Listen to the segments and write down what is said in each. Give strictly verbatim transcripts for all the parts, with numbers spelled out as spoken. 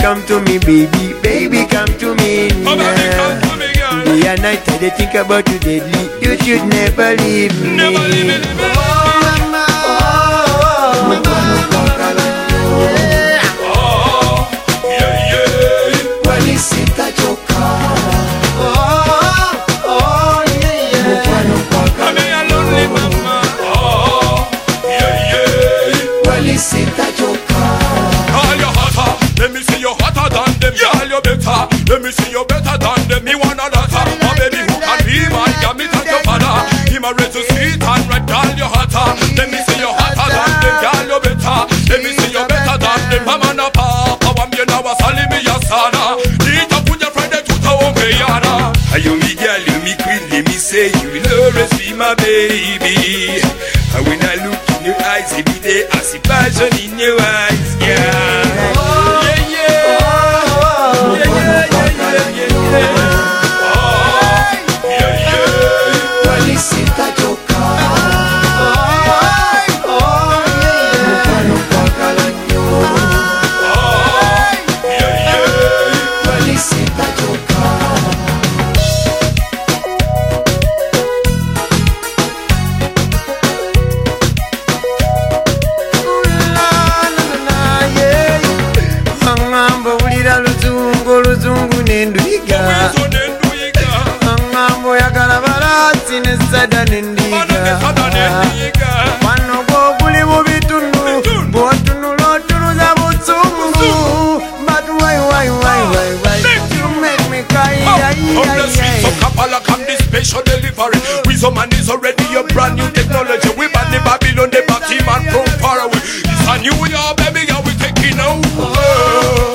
come to me, baby, baby, come to me now. Oh, baby, come to me, girl. Day and night I dey think about you daily. You should never leave me. Never leave me, never leave me. Let me see you hotter than them, girl, you better. Let me see you better than them, me wanna daughter. My baby who can be my gammy and your father. Him a red to sweet and red, girl, you hotter. Let me see you hotter than them, girl, you better. Let me see you better than them, mama na papa. Wam you now a sali me ya sana. Nita put your friend to the home yada. Are you me girl, you me queen, let me say you will always be my baby. And when I look in your eyes every day, I see passion in your eyes, yeah. Luzungu nenduiga Angambo ya kalabarati nesada nendiga Wano go kuli bubitunu Botunu lotunu za butsungu But why, why, why, why, why You make me cry, yeah, yeah, yeah So Kapala come this special delivery Wisdom man is already a brand new technology We ban the Babylon, the Batman from far away It's a new year, baby, and we taking over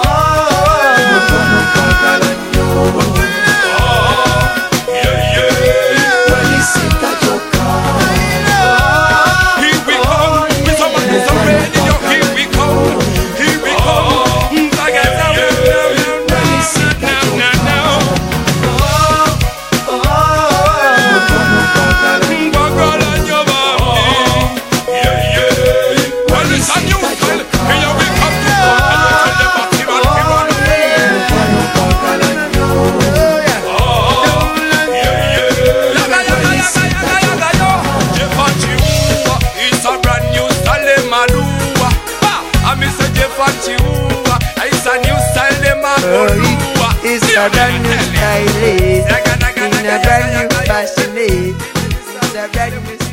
It's a brand new style, in a brand new fashion. It's a brand new